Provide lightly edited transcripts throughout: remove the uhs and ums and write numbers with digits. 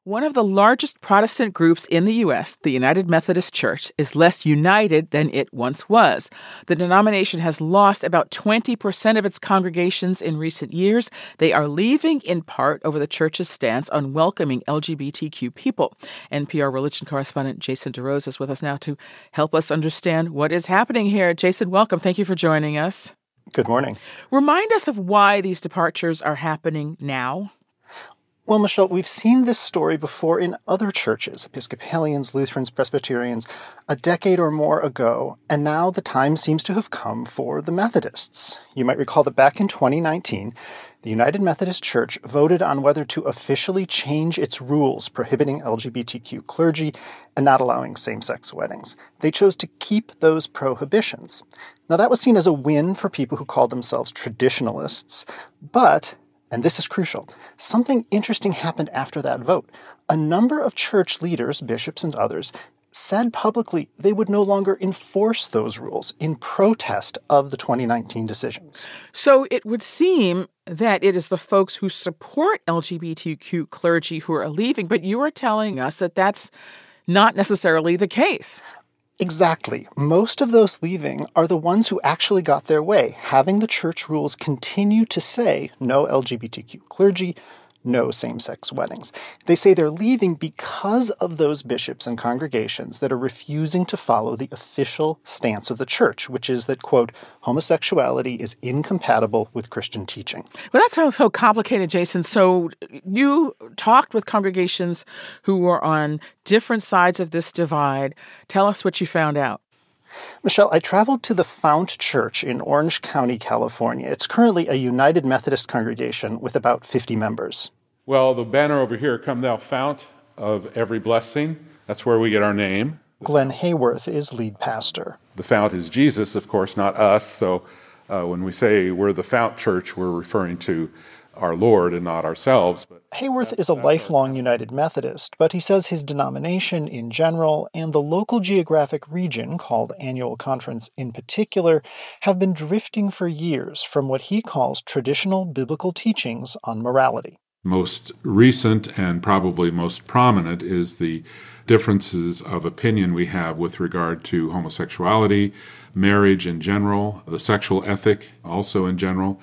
One of the largest Protestant groups in the U.S., the United Methodist Church, is less united than it once was. The denomination has lost about 20% of its congregations in recent years. They are leaving in part over the church's stance on welcoming LGBTQ people. NPR religion correspondent Jason DeRose is with us now to help us understand what is happening here. Jason, welcome. Thank you for joining us. Good morning. Remind us of why these departures are happening now. Well, Michelle, we've seen this story before in other churches, Episcopalians, Lutherans, Presbyterians, a decade or more ago, and now the time seems to have come for the Methodists. You might recall that back in 2019, the United Methodist Church voted on whether to officially change its rules prohibiting LGBTQ clergy and not allowing same-sex weddings. They chose to keep those prohibitions. Now, that was seen as a win for people who called themselves traditionalists, but, and this is crucial, something interesting happened after that vote. A number of church leaders, bishops and others, said publicly they would no longer enforce those rules in protest of the 2019 decisions. So it would seem that it is the folks who support LGBTQ clergy who are leaving, but you are telling us that that's not necessarily the case. Exactly. Most of those leaving are the ones who actually got their way, having the church rules continue to say no LGBTQ clergy, no same-sex weddings. They say they're leaving because of those bishops and congregations that are refusing to follow the official stance of the church, which is that, quote, homosexuality is incompatible with Christian teaching. Well, that sounds so complicated, Jason. So you talked with congregations who were on different sides of this divide. Tell us what you found out. Michelle, I traveled to the Fount Church in Orange County, California. It's currently a United Methodist congregation with about 50 members. Well, the banner over here, Come Thou Fount of Every Blessing, that's where we get our name. Glenn Hayworth is lead pastor. The fount is Jesus, of course, not us. So when we say we're the Fount Church, we're referring to our Lord and not ourselves. Hayworth is a lifelong United Methodist, but he says his denomination in general and the local geographic region, called Annual Conference in particular, have been drifting for years from what he calls traditional biblical teachings on morality. Most recent and probably most prominent is the differences of opinion we have with regard to homosexuality, marriage in general, the sexual ethic also in general.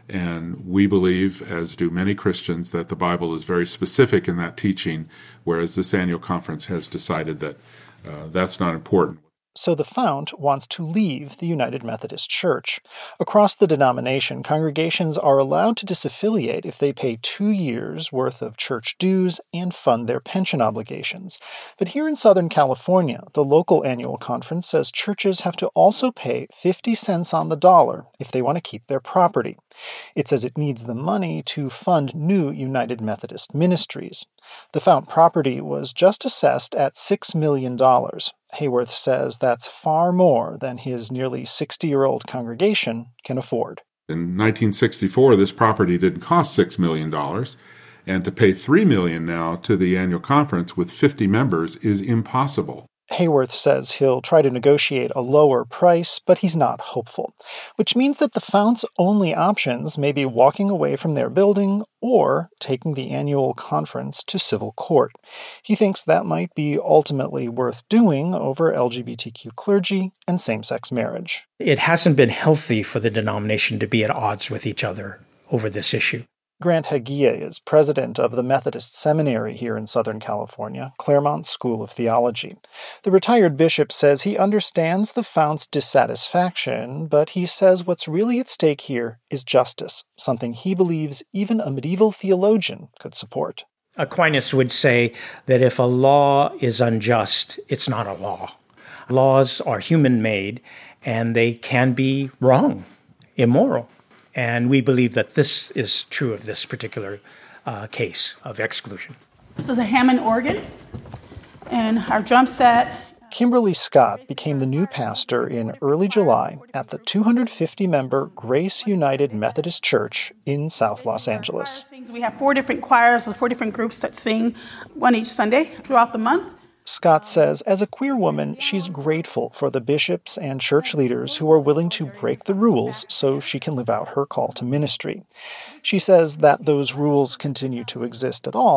And we believe, as do many Christians, that the Bible is very specific in that teaching, whereas this annual conference has decided that that's not important. So the Fount wants to leave the United Methodist Church. Across the denomination, congregations are allowed to disaffiliate if they pay 2 years' worth of church dues and fund their pension obligations. But here in Southern California, the local annual conference says churches have to also pay 50 cents on the dollar if they want to keep their property. It says it needs the money to fund new United Methodist ministries. The Fount property was just assessed at $6 million. Hayworth says that's far more than his nearly 60-year-old congregation can afford. In 1964, this property didn't cost $6 million, and to pay $3 million now to the annual conference with 50 members is impossible. Hayworth says he'll try to negotiate a lower price, but he's not hopeful, which means that the Fount's only options may be walking away from their building or taking the annual conference to civil court. He thinks that might be ultimately worth doing over LGBTQ clergy and same-sex marriage. It hasn't been healthy for the denomination to be at odds with each other over this issue. Grant Hagia is president of the Methodist Seminary here in Southern California, Claremont School of Theology. The retired bishop says he understands the Fount's dissatisfaction, but he says what's really at stake here is justice, something he believes even a medieval theologian could support. Aquinas would say that if a law is unjust, it's not a law. Laws are human-made, and they can be wrong, immoral. And we believe that this is true of this particular case of exclusion. This is a Hammond organ, and our drum set. Kimberly Scott became the new pastor in early July at the 250-member Grace United Methodist Church in South Los Angeles. We have 4 different choirs, 4 different groups that sing one each Sunday throughout the month. Scott says, as a queer woman, she's grateful for the bishops and church leaders who are willing to break the rules so she can live out her call to ministry. She says that those rules continue to exist at all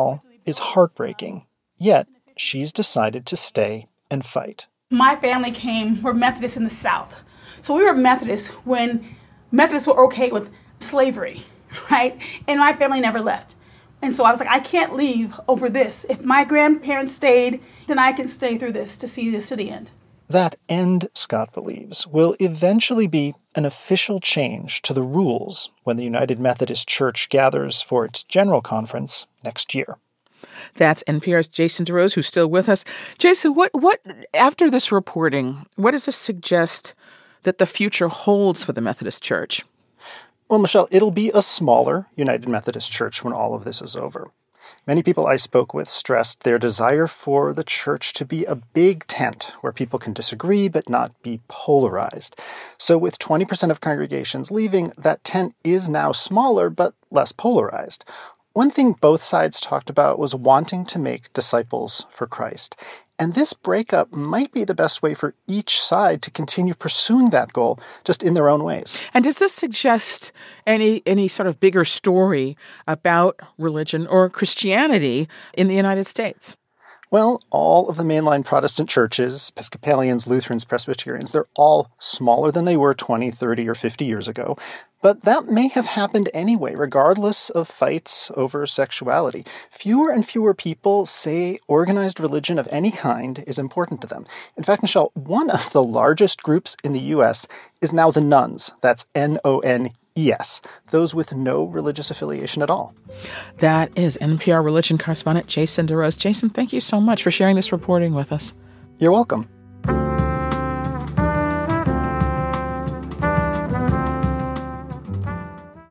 is heartbreaking, yet she's decided to stay and fight. My family we're Methodists in the South. So we were Methodists when Methodists were okay with slavery, right? And my family never left. And so I was like, I can't leave over this. If my grandparents stayed, then I can stay through this to see this to the end. That end, Scott believes, will eventually be an official change to the rules when the United Methodist Church gathers for its general conference next year. That's NPR's Jason DeRose, who's still with us. Jason, what after this reporting, what does this suggest that the future holds for the Methodist Church? Well, Michelle, it'll be a smaller United Methodist Church when all of this is over. Many people I spoke with stressed their desire for the church to be a big tent where people can disagree but not be polarized. So with 20% of congregations leaving, that tent is now smaller but less polarized. One thing both sides talked about was wanting to make disciples for Christ. And this breakup might be the best way for each side to continue pursuing that goal, just in their own ways. And does this suggest any sort of bigger story about religion or Christianity in the United States? Well, all of the mainline Protestant churches, Episcopalians, Lutherans, Presbyterians, they're all smaller than they were 20, 30, or 50 years ago. But that may have happened anyway, regardless of fights over sexuality. Fewer and fewer people say organized religion of any kind is important to them. In fact, Michelle, one of the largest groups in the U.S. is now the Nones. That's N-O-N-E-S, those with no religious affiliation at all. That is NPR religion correspondent Jason DeRose. Jason, thank you so much for sharing this reporting with us. You're welcome.